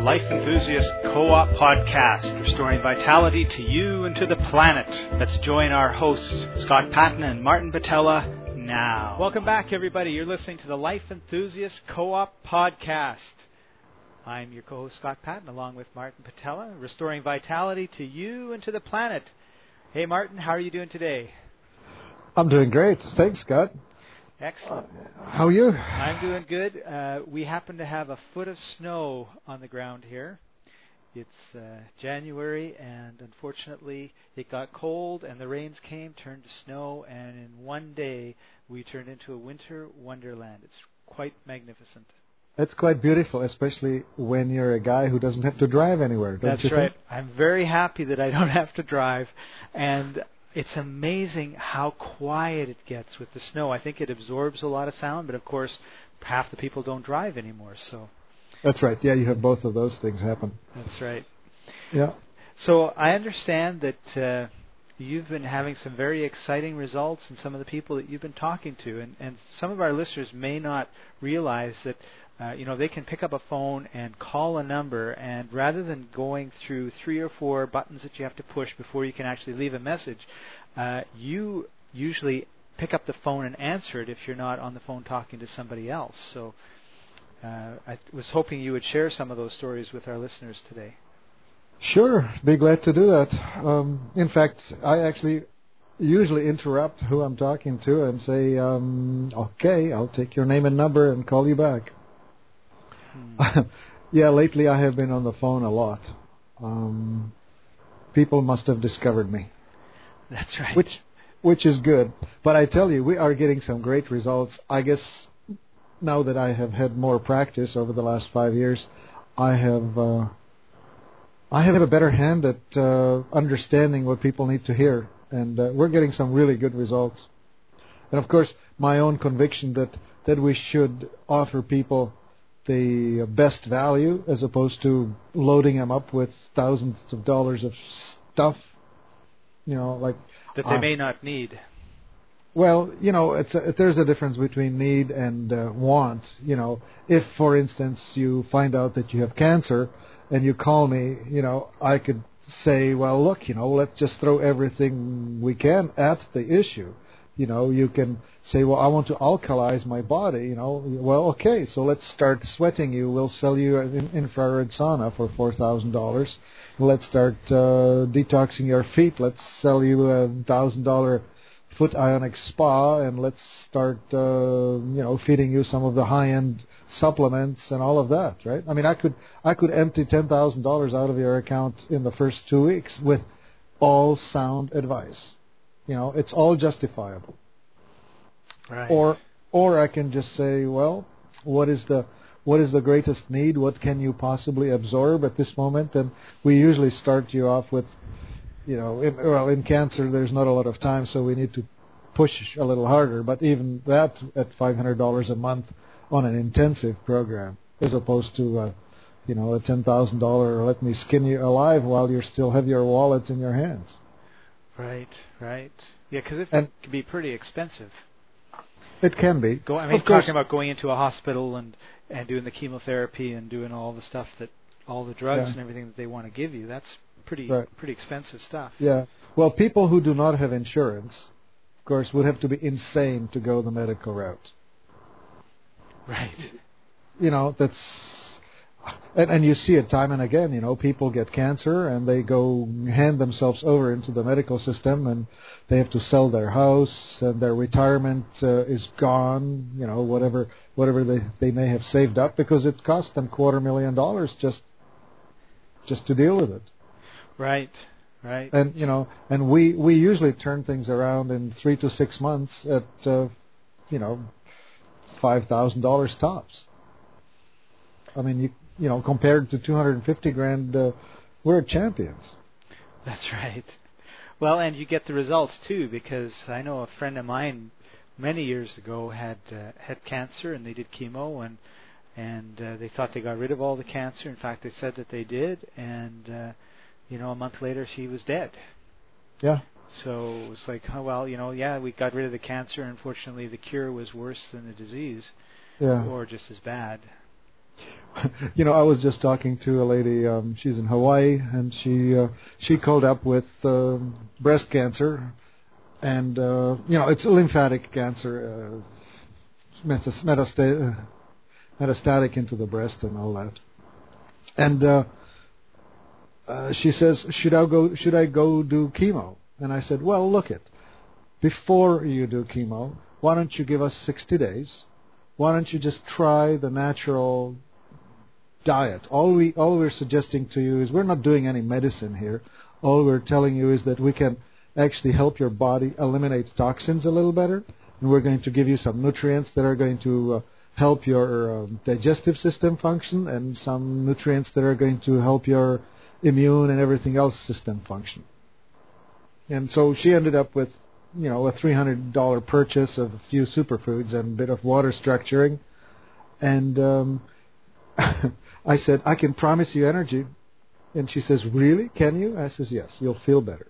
Life Enthusiast Co-op Podcast, restoring vitality to you and to the planet. Let's join our hosts, Scott Patton and Martin Patella, now. Welcome back, everybody. You're listening to the Life Enthusiast Co-op Podcast. I'm your co-host, Scott Patton, along with Martin Patella, restoring vitality to you and to the planet. Hey, Martin, how are you doing today? I'm doing great. Thanks, Scott. Excellent. How are you? I'm doing good. We happen to have a foot of snow on the ground here. It's January, and unfortunately it got cold, and the rains came, turned to snow, and in one day we turned into a winter wonderland. It's quite magnificent. It's quite beautiful, especially when you're a guy who doesn't have to drive anywhere, don't you think? That's right. I'm very happy that I don't have to drive, and it's amazing how quiet it gets with the snow. I think it absorbs a lot of sound, but of course, half the people don't drive anymore. So that's right. Yeah, you have both of those things happen. That's right. Yeah. So I understand that you've been having some very exciting results in some of the people that you've been talking to, and some of our listeners may not realize that they can pick up a phone and call a number, and rather than going through 3 or 4 buttons that you have to push before you can actually leave a message, you usually pick up the phone and answer it if you're not on the phone talking to somebody else. So I was hoping you would share some of those stories with our listeners today. Sure, be glad to do that. In fact, I actually usually interrupt who I'm talking to and say, okay, I'll take your name and number and call you back. Yeah, lately I have been on the phone a lot. People must have discovered me. That's right. Which is good. But I tell you, we are getting some great results. I guess now that I have had more practice over the last 5 years, I have a better hand at understanding what people need to hear. And we're getting some really good results. And of course, my own conviction that we should offer people the best value as opposed to loading them up with thousands of dollars of stuff, like that they may not need. Well, there's a difference between need and want. If, for instance, you find out that you have cancer and you call me, I could say, well, look, let's just throw everything we can at the issue. You can say, well, I want to alkalize my body, Well, okay, so let's start sweating you. We'll sell you an infrared sauna for $4,000. Let's start detoxing your feet. Let's sell you $1,000 foot ionic spa, and let's start, feeding you some of the high-end supplements and all of that, right? I mean, I could empty $10,000 out of your account in the first 2 weeks with all sound advice. It's all justifiable. Right. Or I can just say, well, what is the greatest need? What can you possibly absorb at this moment? And we usually start you off with, in cancer there's not a lot of time, so we need to push a little harder. But even that at $500 a month on an intensive program, as opposed to a $10,000 let me skin you alive while you still have your wallet in your hands. Right. Yeah, because it can be pretty expensive. It can be. Talking about going into a hospital and doing the chemotherapy and doing all the stuff all the drugs and everything that they want to give you, that's pretty expensive stuff. Yeah. Well, people who do not have insurance, of course, would have to be insane to go the medical route. Right. That's... And you see it time and again, people get cancer and they go hand themselves over into the medical system and they have to sell their house and their retirement is gone, whatever they may have saved up because it cost them $250,000 just to deal with it. Right. And, and we usually turn things around in 3 to 6 months at, $5,000 tops. I mean, compared to $250,000, we're champions. That's right. Well, and you get the results too, because I know a friend of mine many years ago had cancer, and they did chemo, and they thought they got rid of all the cancer. In fact, they said that they did, and a month later she was dead. Yeah. So it was like, we got rid of the cancer. Unfortunately, the cure was worse than the disease, or just as bad. I was just talking to a lady. She's in Hawaii, and she called up with breast cancer, and it's a lymphatic cancer, metastatic into the breast and all that. And she says, "Should I go do chemo?" And I said, "Well, look it. Before you do chemo, why don't you give us 60 days? Why don't you just try the natural diet? All we're suggesting to you is we're not doing any medicine here. All we're telling you is that we can actually help your body eliminate toxins a little better, and we're going to give you some nutrients that are going to help your digestive system function, and some nutrients that are going to help your immune and everything else system function." And so she ended up with a $300 purchase of a few superfoods and a bit of water structuring, and I said, "I can promise you energy." And she says, "Really? Can you?" I says, "Yes, you'll feel better."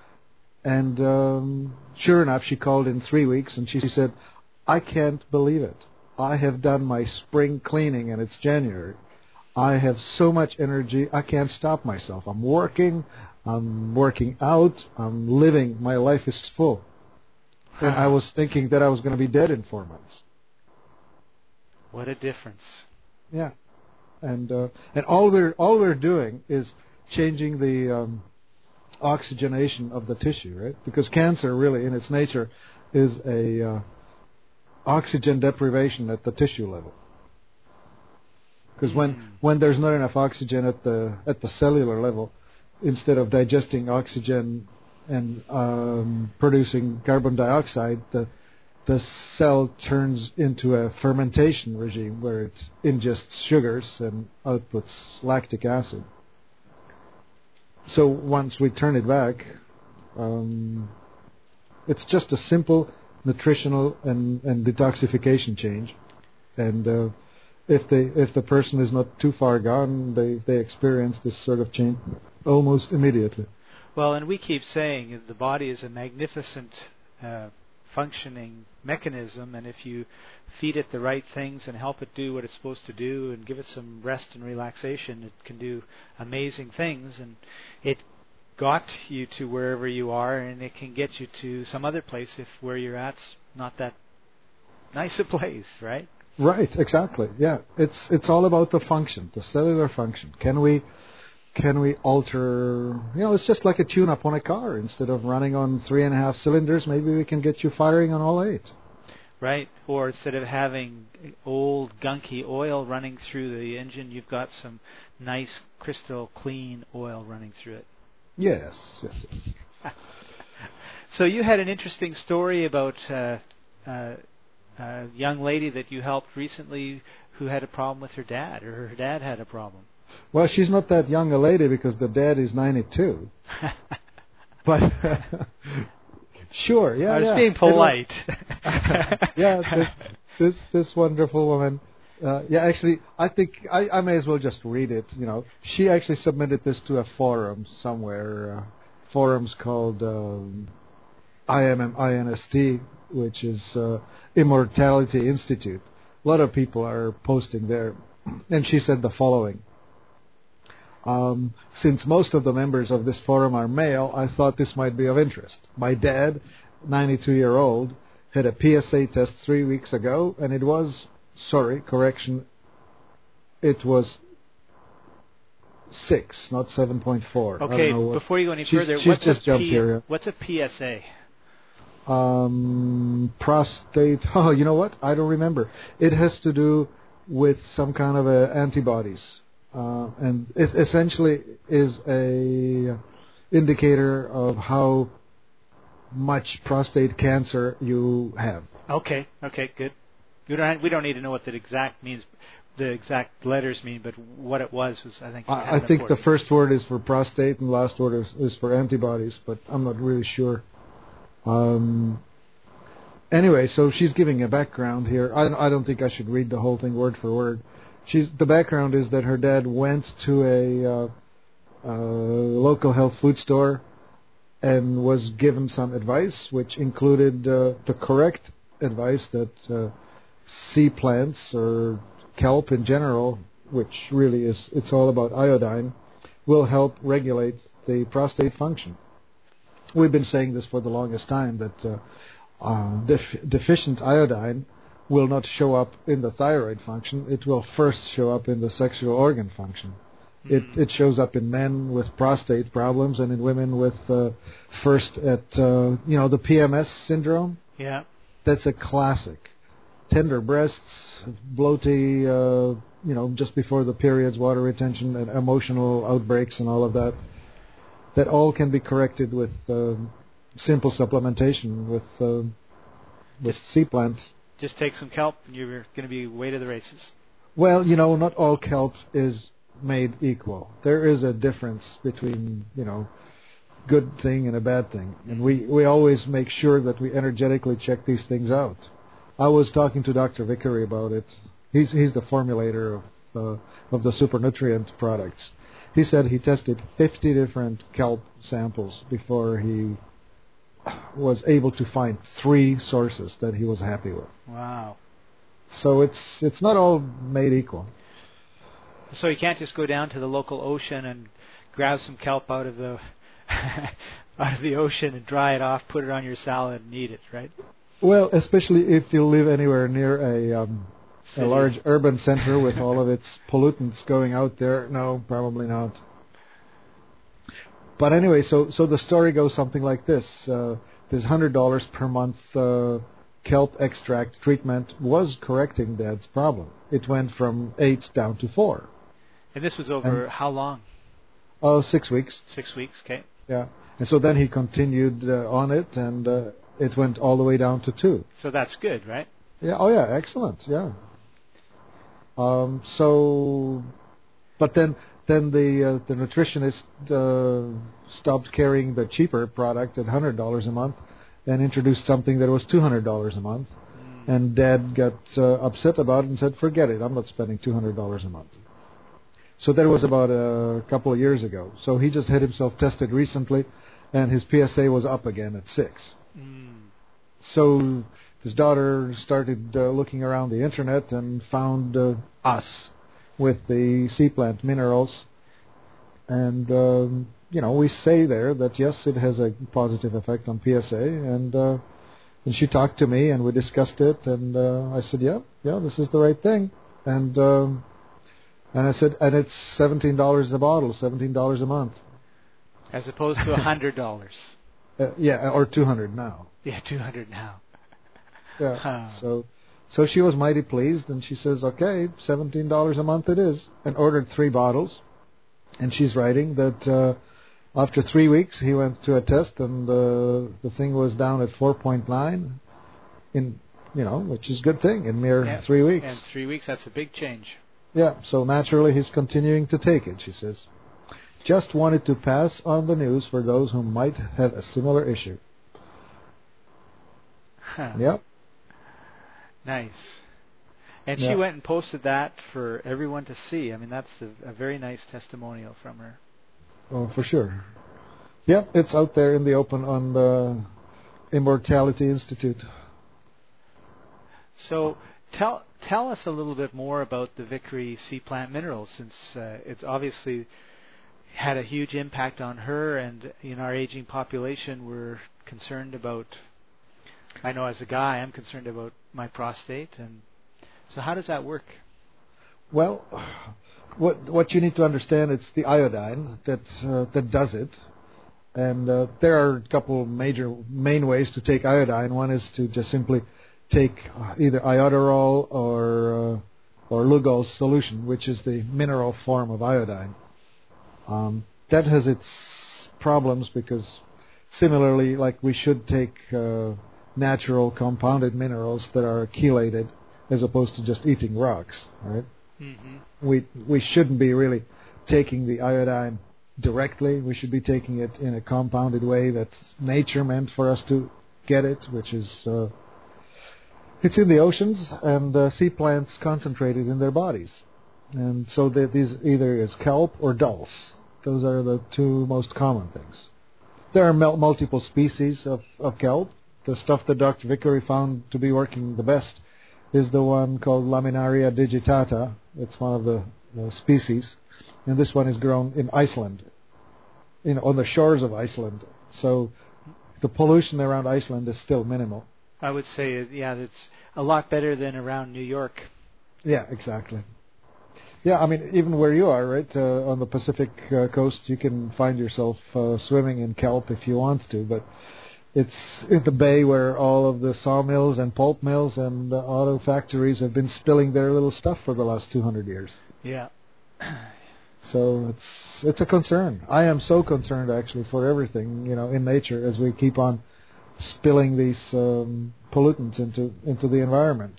And sure enough, she called in 3 weeks, and she said, "I can't believe it. I have done my spring cleaning, and it's January. I have so much energy, I can't stop myself. I'm working out, I'm living, my life is full." And I was thinking that I was going to be dead in 4 months. What a difference. Yeah. And all we're doing is changing the oxygenation of the tissue, right? Because cancer, really, in its nature, is a oxygen deprivation at the tissue level. Because when there's not enough oxygen at the cellular level, instead of digesting oxygen and producing carbon dioxide, the cell turns into a fermentation regime where it ingests sugars and outputs lactic acid. So once we turn it back, it's just a simple nutritional and detoxification change. And if the person is not too far gone, they experience this sort of change almost immediately. Well, and we keep saying that the body is a magnificent functioning mechanism, and if you feed it the right things and help it do what it's supposed to do and give it some rest and relaxation, it can do amazing things. And it got you to wherever you are, and it can get you to some other place if where you're at's not that nice a place, right? Right, exactly. Yeah, it's all about the function, the cellular function. Can we alter? It's just like a tune-up on a car. Instead of running on 3.5 cylinders, maybe we can get you firing on all 8. Right, or instead of having old gunky oil running through the engine, you've got some nice crystal clean oil running through it. Yes. So you had an interesting story about a young lady that you helped recently who had a problem with her dad, or her dad had a problem. Well, she's not that young a lady because the dad is 92. But sure, yeah. I was being polite. Yeah, this wonderful woman. Actually, I think I may as well just read it. She actually submitted this to a forum somewhere. Forums called INST, which is Immortality Institute. A lot of people are posting there, and she said the following. Since most of the members of this forum are male, I thought this might be of interest. My dad, 92-year-old, had a PSA test 3 weeks ago, and it was, it was 6, not 7.4. Okay, before you go any further, what's a PSA? Prostate. Oh, you know what? I don't remember. It has to do with some kind of antibodies. And it essentially is a indicator of how much prostate cancer you have. Okay, good. We don't need to know what the exact means, the exact letters mean, but what it was I think. I think the first word is for prostate and the last word is for antibodies, but I'm not really sure. Anyway, so she's giving a background here. I don't think I should read the whole thing word for word. The background is that her dad went to a local health food store and was given some advice, which included the correct advice that sea plants or kelp in general which really is, it's all about iodine, will help regulate the prostate function. We've been saying this for the longest time, that deficient iodine will not show up in the thyroid function. It will first show up in the sexual organ function. It shows up in men with prostate problems and in women with first at the PMS syndrome. Yeah, that's a classic. Tender breasts, bloaty, just before the periods, water retention and emotional outbreaks and all of that. That all can be corrected with simple supplementation with sea plants. Just take some kelp and you're going to be way to the races. Well, not all kelp is made equal. There is a difference between, good thing and a bad thing. And we always make sure that we energetically check these things out. I was talking to Dr. Vickery about it. He's the formulator of the super nutrient products. He said he tested 50 different kelp samples before he was able to find 3 sources that he was happy with. Wow. So it's not all made equal. So you can't just go down to the local ocean and grab some kelp out of the out of the ocean and dry it off, put it on your salad and eat it, right? Well, especially if you live anywhere near a large urban center with all of its pollutants going out there. No, probably not. But anyway, so the story goes something like this. This $100 per month kelp extract treatment was correcting Dad's problem. It went from 8 down to 4. And this was over how long? 6 weeks. 6 weeks, okay. Yeah. And so then he continued on it, and it went all the way down to 2. So that's good, right? Yeah. Oh, yeah. Excellent. Yeah. But then the nutritionist stopped carrying the cheaper product at $100 a month and introduced something that was $200 a month. And Dad got upset about it and said, forget it, I'm not spending $200 a month. So that was about a couple of years ago. So he just had himself tested recently, and his PSA was up again at 6. So his daughter started looking around the internet and found us with the sea plant minerals. And, we say there that, yes, it has a positive effect on PSA. And she talked to me, and we discussed it. And I said, yeah, this is the right thing. And I said, and it's $17 a bottle, $17 a month. As opposed to $100. Yeah, or $200 now. Yeah, $200 now. Yeah. So she was mighty pleased, and she says, okay, $17 a month it is, and ordered 3 bottles. And she's writing that after 3 weeks he went to a test, and the thing was down at 4.9, which is a good thing in mere 3 weeks. And 3 weeks, that's a big change. Yeah, so naturally he's continuing to take it, she says. Just wanted to pass on the news for those who might have a similar issue. Yep. Nice. And she went and posted that for everyone to see. I mean, that's a very nice testimonial from her. Oh, for sure. Yep, it's out there in the open on the Immortality Institute. So tell us a little bit more about the Vickery Sea Plant Minerals, since it's obviously had a huge impact on her, and in our aging population we're concerned about, I know as a guy I'm concerned about my prostate, and so how does that work? Well, what you need to understand, it's the iodine that does it, and there are a couple main ways to take iodine. One is to just simply take either iodoral or Lugol's solution, which is the mineral form of iodine. That has its problems because similarly, like we should take natural compounded minerals that are chelated as opposed to just eating rocks, right? Mm-hmm. We shouldn't be really taking the iodine directly. We should be taking it in a compounded way that's nature meant for us to get it, which is it's in the oceans, and sea plants concentrated in their bodies. And so these either is kelp or dulse. Those are the 2 most common things. There are multiple species of kelp. The stuff that Dr. Vickery found to be working the best is the one called Laminaria digitata. It's one of the species, and this one is grown in Iceland, on the shores of Iceland. So the pollution around Iceland is still minimal. I would say, yeah, it's a lot better than around New York. Yeah, exactly. Yeah, I mean, even where you are, right, on the Pacific coast, you can find yourself swimming in kelp if you want to, but it's in the bay where all of the sawmills and pulp mills and auto factories have been spilling their little stuff for the last 200 years. Yeah. So it's a concern. I am so concerned, actually, for everything, in nature as we keep on spilling these pollutants into the environment.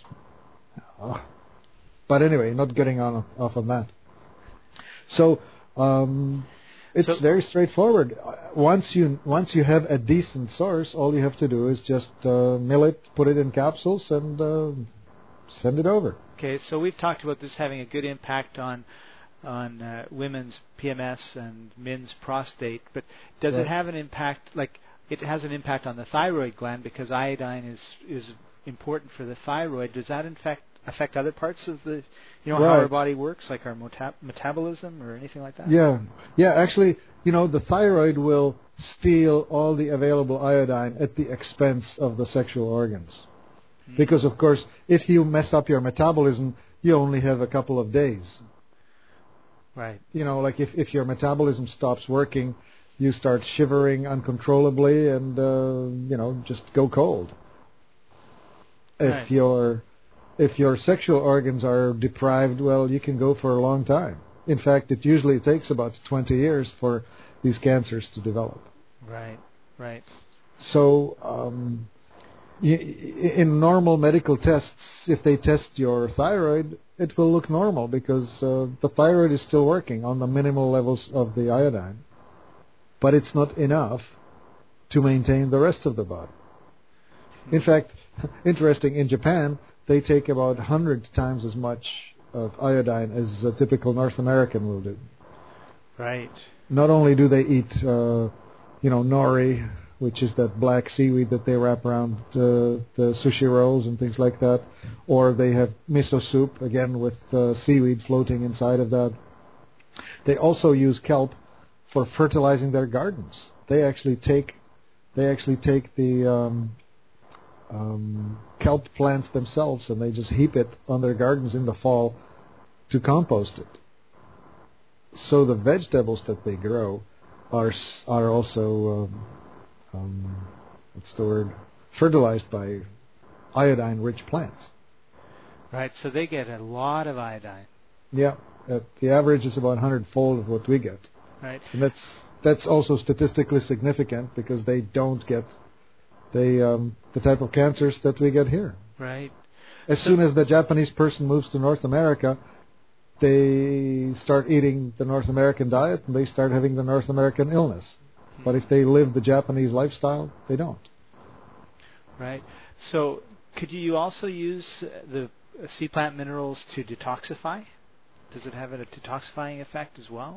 But anyway, not getting off on that. So it's very straightforward. Once you have a decent source, all you have to do is just mill it, put it in capsules, and send it over. Okay, so we've talked about this having a good impact on women's PMS and men's prostate, but does it have an impact, like it has an impact on the thyroid gland because iodine is important for the thyroid? Does that in fact affect other parts of the, how our body works, like our metabolism or anything like that? Yeah. Actually, the thyroid will steal all the available iodine at the expense of the sexual organs. Because, of course, if you mess up your metabolism, you only have a couple of days. Right. Like if your metabolism stops working, you start shivering uncontrollably and, just go cold. Right. If your sexual organs are deprived, well, you can go for a long time. In fact, it usually takes about 20 years for these cancers to develop. Right. So, in normal medical tests, if they test your thyroid, it will look normal because the thyroid is still working on the minimal levels of the iodine. But it's not enough to maintain the rest of the body. In fact, interesting, in Japan, they take about 100 times as much of iodine as a typical North American will do. Right. Not only do they eat, nori, which is that black seaweed that they wrap around the sushi rolls and things like that, or they have miso soup, again with seaweed floating inside of that. They also use kelp for fertilizing their gardens. They actually take the kelp plants themselves, and they just heap it on their gardens in the fall to compost it. So the vegetables that they grow are also fertilized by iodine-rich plants. Right. So they get a lot of iodine. Yeah, the average is about 100-fold of what we get. Right. And that's also statistically significant because they don't get the type of cancers that we get here. Right. As soon as the Japanese person moves to North America, they start eating the North American diet and they start having the North American illness. But if they live the Japanese lifestyle, they don't. Right. So could you also use the sea plant minerals to detoxify? Does it have a detoxifying effect as well?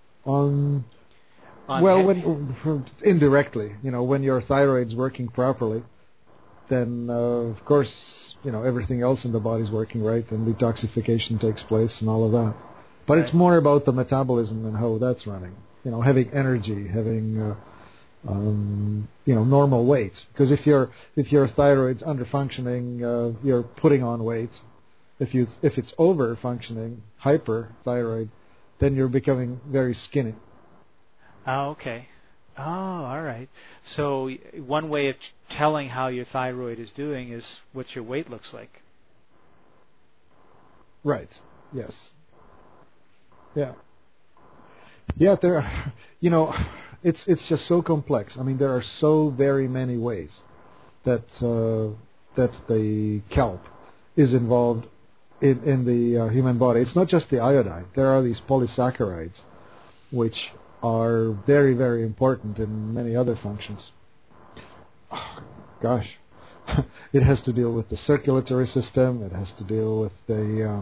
Indirectly, when your thyroid's working properly, then of course, everything else in the body's working right, and detoxification takes place and all of that. But It's more about the metabolism and how that's running. Having energy, having normal weight. Because if your thyroid's under functioning, you're putting on weight. If it's over functioning, hyperthyroid, then you're becoming very skinny. Oh, okay. Oh, all right. So one way of telling how your thyroid is doing is what your weight looks like. Right. Yes. Yeah. Yeah, there are, it's just so complex. I mean, there are so very many ways that the kelp is involved in the human body. It's not just the iodine. There are these polysaccharides, which are very, very important in many other functions. Oh, gosh. It has to deal with the circulatory system. It has to deal with the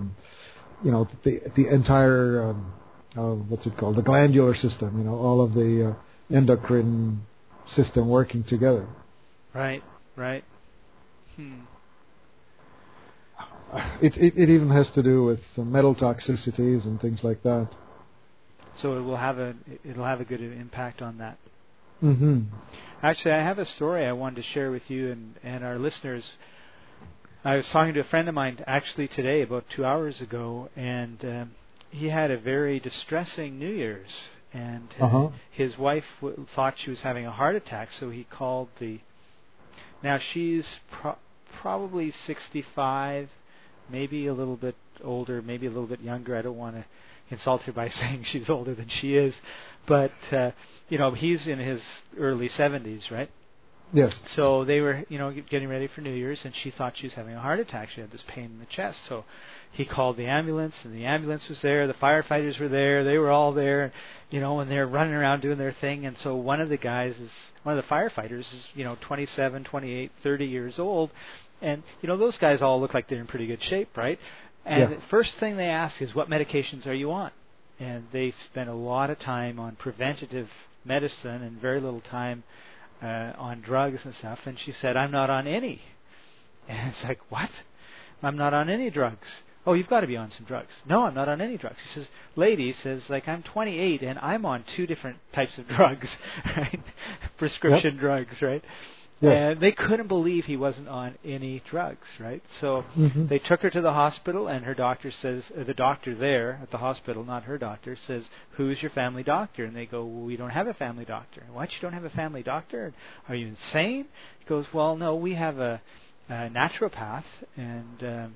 entire, the glandular system, all of the endocrine system working together. Right. it even has to do with metal toxicities and things like that. So it'll have a good impact on that. Mm-hmm. Actually, I have a story I wanted to share with you and our listeners. I was talking to a friend of mine actually today, about 2 hours ago, and he had a very distressing New Year's. And his wife thought she was having a heart attack, so he called the... Now, she's probably 65, maybe a little bit older, maybe a little bit younger. I don't want to insult her by saying she's older than she is. But, he's in his early 70s, right? Yes. So they were, getting ready for New Year's, and she thought she was having a heart attack. She had this pain in the chest. So he called the ambulance, and the ambulance was there. The firefighters were there. They were all there, and they're running around doing their thing. And so one of the firefighters is, 27, 28, 30 years old. And, those guys all look like they're in pretty good shape, right? And the first thing they ask is, what medications are you on? And they spend a lot of time on preventative medicine and very little time on drugs and stuff. And she said, I'm not on any. And it's like, what? I'm not on any drugs. Oh, you've got to be on some drugs. No, I'm not on any drugs. He says, I'm 28 and I'm on 2 different types of drugs, right? Prescription drugs, right? Yes. And they couldn't believe he wasn't on any drugs, right? So they took her to the hospital, and her doctor says, the doctor there at the hospital, not her doctor, says, who's your family doctor? And they go, well, we don't have a family doctor. What, you don't have a family doctor? Are you insane? He goes, well, no, we have a naturopath, and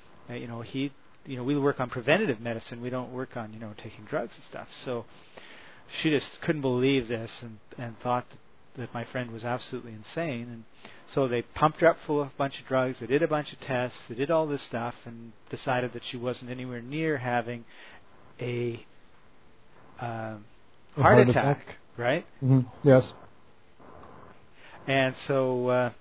we work on preventative medicine. We don't work on taking drugs and stuff. So she just couldn't believe this and thought that my friend was absolutely insane. And so they pumped her up full of a bunch of drugs. They did a bunch of tests. They did all this stuff and decided that she wasn't anywhere near having a heart attack, right? Mm-hmm. Yes. And so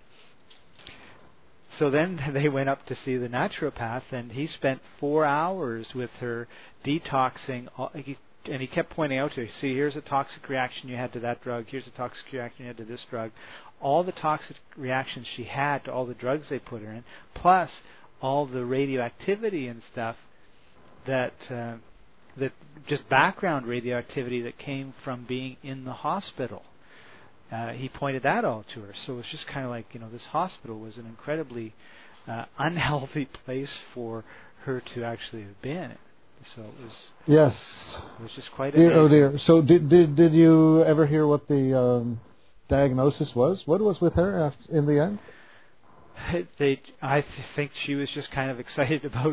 then they went up to see the naturopath, and he spent 4 hours with her detoxing. And he kept pointing out to her, see, here's a toxic reaction you had to that drug. Here's a toxic reaction you had to this drug. All the toxic reactions she had to all the drugs they put her in, plus all the radioactivity and stuff that just background radioactivity that came from being in the hospital. He pointed that all to her. So it was just kind of like, this hospital was an incredibly unhealthy place for her to actually have been. So it was. Yes. It was just quite amazing. Oh dear. So did you ever hear what the diagnosis was? What was with her in the end? I think she was just kind of excited about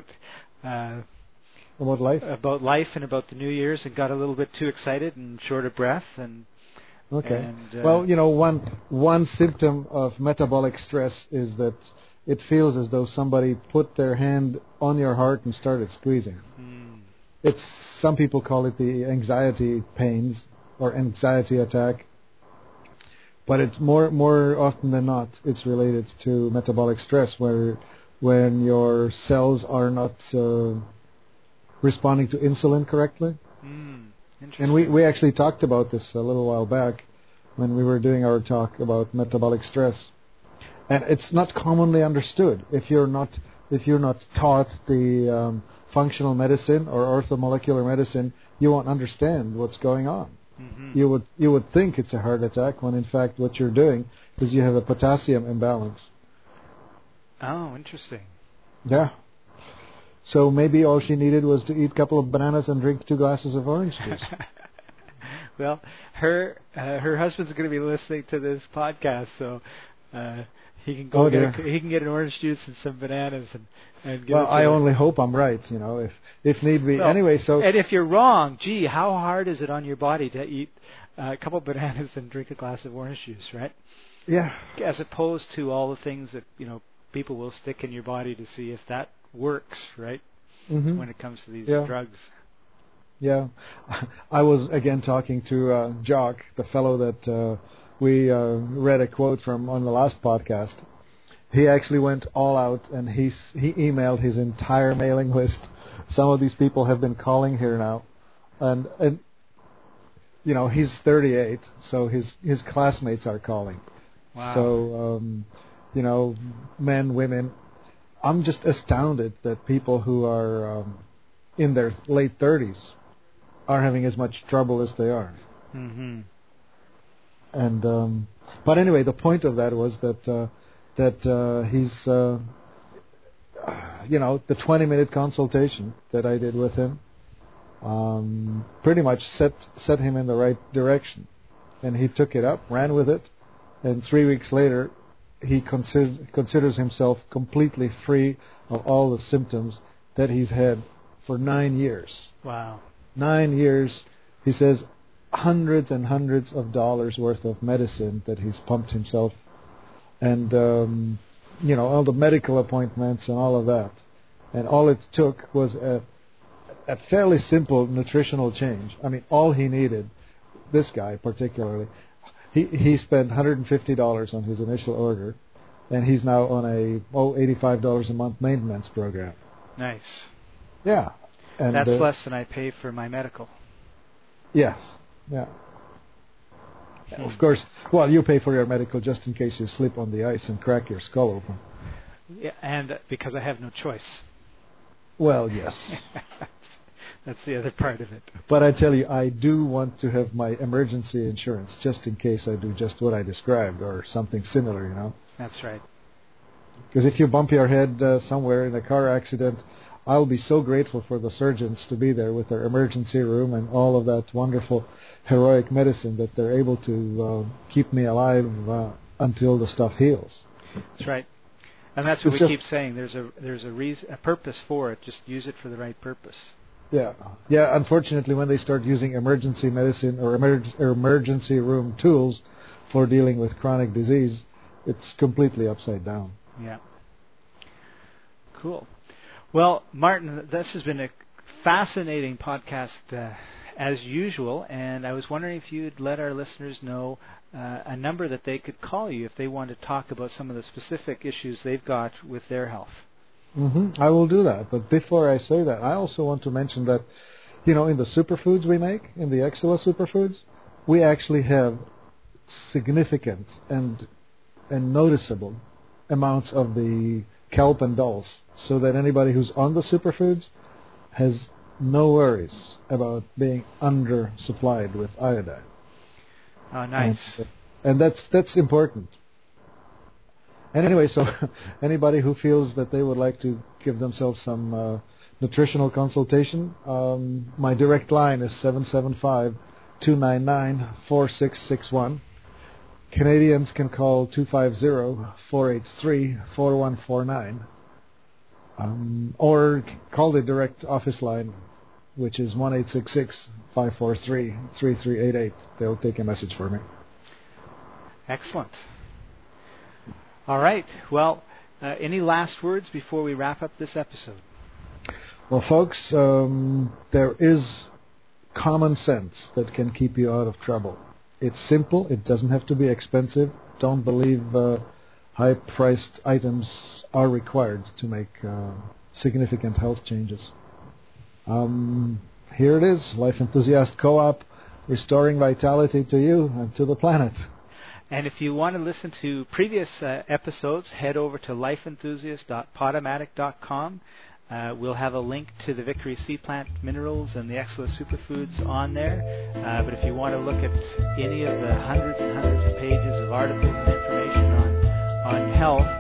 life. About life and about the New Year's, and got a little bit too excited and short of breath and. Okay. Well, one symptom of metabolic stress is that it feels as though somebody put their hand on your heart and started squeezing. Some people call it the anxiety pains or anxiety attack, but it's more often than not it's related to metabolic stress, where when your cells are not responding to insulin correctly. And we actually talked about this a little while back when we were doing our talk about metabolic stress. And it's not commonly understood. If you're not taught the functional medicine or orthomolecular medicine, you won't understand what's going on. Mm-hmm. You would think it's a heart attack when in fact what you're doing is you have a potassium imbalance. Oh, interesting. Yeah. So maybe all she needed was to eat a couple of bananas and drink 2 glasses of orange juice. Well, her husband's going to be listening to this podcast, so he can go he can get an orange juice and some bananas and get. Well, I only hope I'm right, if need be. Well, anyway, so. And if you're wrong, how hard is it on your body to eat a couple of bananas and drink a glass of orange juice, right? Yeah. As opposed to all the things that people will stick in your body to see if that works, right? Mm-hmm. When it comes to these drugs. Yeah. I was again talking to Jock, the fellow that we read a quote from on the last podcast. He actually went all out and he emailed his entire mailing list. Some of these people have been calling here now, and he's 38, so his classmates are calling. Wow. So men, women. I'm just astounded that people who are in their late 30s are having as much trouble as they are. Mm-hmm. And but anyway, the point of that was that he's the 20-minute consultation that I did with him pretty much set him in the right direction, and he took it up, ran with it, and 3 weeks later he considers himself completely free of all the symptoms that he's had for 9 years. Wow. 9 years, he says, hundreds and hundreds of dollars worth of medicine that he's pumped himself, and all the medical appointments and all of that. And all it took was a fairly simple nutritional change. I mean, all he needed, this guy particularly, he spent $150 on his initial order, and he's now on a $85 a month maintenance program. Nice. Yeah. And that's less than I pay for my medical. Yes. Yeah. Of course. Well, you pay for your medical just in case you slip on the ice and crack your skull open. Yeah, and because I have no choice. Well, yes. That's the other part of it. But I tell you, I do want to have my emergency insurance just in case I do just what I described or something similar, That's right. Because if you bump your head somewhere in a car accident, I'll be so grateful for the surgeons to be there with their emergency room and all of that wonderful heroic medicine that they're able to keep me alive until the stuff heals. That's right. And that's what we keep saying. There's a reason, a purpose for it. Just use it for the right purpose. Yeah. Unfortunately, when they start using emergency medicine or emergency room tools for dealing with chronic disease, it's completely upside down. Yeah. Cool. Well, Martin, this has been a fascinating podcast as usual, and I was wondering if you'd let our listeners know a number that they could call you if they want to talk about some of the specific issues they've got with their health. Mm-hmm. I will do that. But before I say that, I also want to mention that, in the superfoods we make, in the Exela superfoods, we actually have significant and noticeable amounts of the kelp and dulse, so that anybody who's on the superfoods has no worries about being undersupplied with iodine. Oh, nice. And that's important. And anyway, so anybody who feels that they would like to give themselves some nutritional consultation, my direct line is 775-299-4661. Canadians can call 250-483-4149. Or call the direct office line, which is 1-866-543-3388. They'll take a message for me. Excellent. All right. Well, any last words before we wrap up this episode? Well, folks, there is common sense that can keep you out of trouble. It's simple. It doesn't have to be expensive. Don't believe high-priced items are required to make significant health changes. Here it is, Life Enthusiast Co-op, restoring vitality to you and to the planet. And if you want to listen to previous episodes, head over to lifeenthusiast.podomatic.com. We'll have a link to the Victory Sea Plant Minerals and the Exela Superfoods on there. But if you want to look at any of the hundreds and hundreds of pages of articles and information on health,